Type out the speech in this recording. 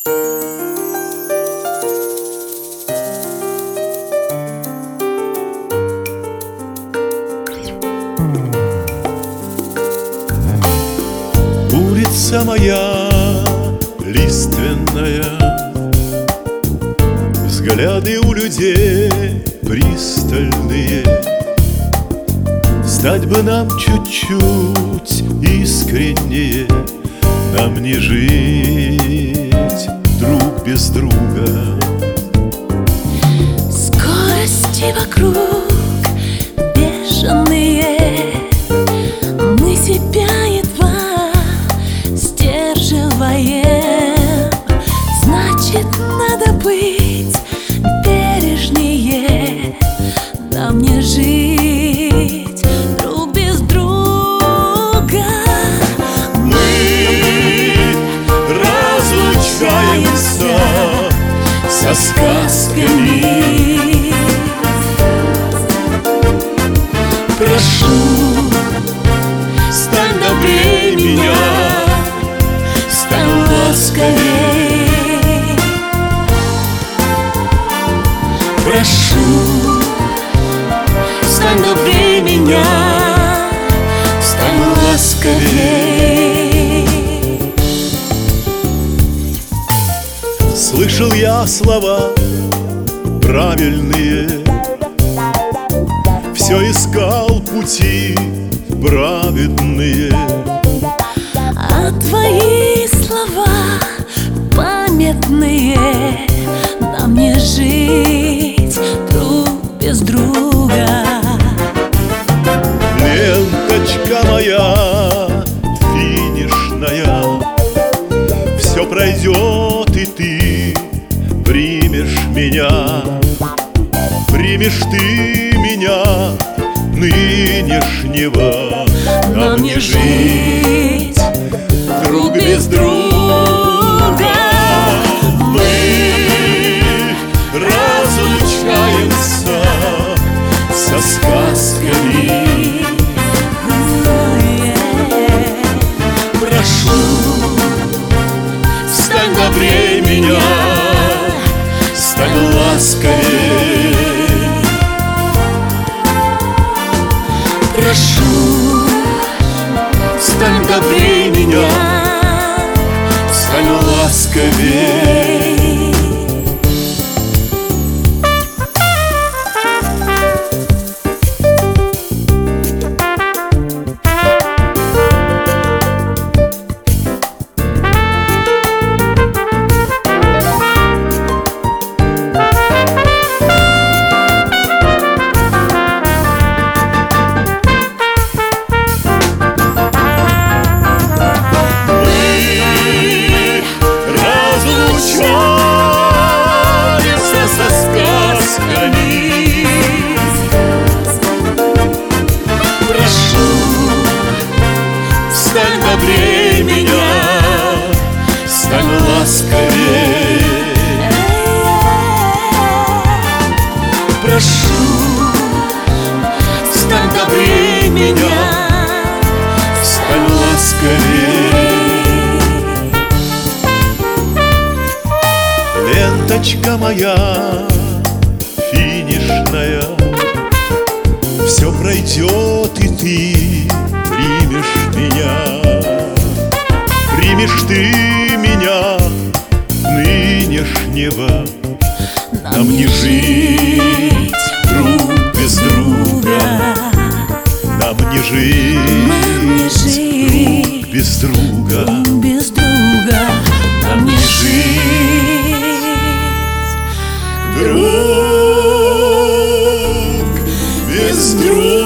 Улица моя лиственная, взгляды у людей пристальные. Стать бы нам чуть-чуть искреннее, нам не жить друг без друга. Скорости вокруг бешеные, мы себя едва сдерживаем. Значит, надо быть бережнее, нам не жить друг без друга. Мы разлучаемся со сказками. Прошу, стань добрее меня, стань ласковей. прошу, Стань добрее меня, стань ласковей. слышал я слова правильные, все искал пути праведные. А твои слова памятные, нам не жить друг без друга. Ленточка моя финишная, все пройдет, и ты примешь меня. Примешь ты меня, нынешнего, Нам не жить друг без друга. Мы разлучаемся со сказками. Прошу, стань добрее меня, стань ласковее. Прошу, Стань добрее меня, стань ласковее. Стань добрее меня, стань ласковее. Прошу, стань добрее меня, стань ласковее. Ленточка моя финишная, все пройдет, и ты примешь меня. Примешь ты меня, нынешнего, нам не жить друг без друга. Нам не жить друг без друга. без друга. Нам не жить друг без друга.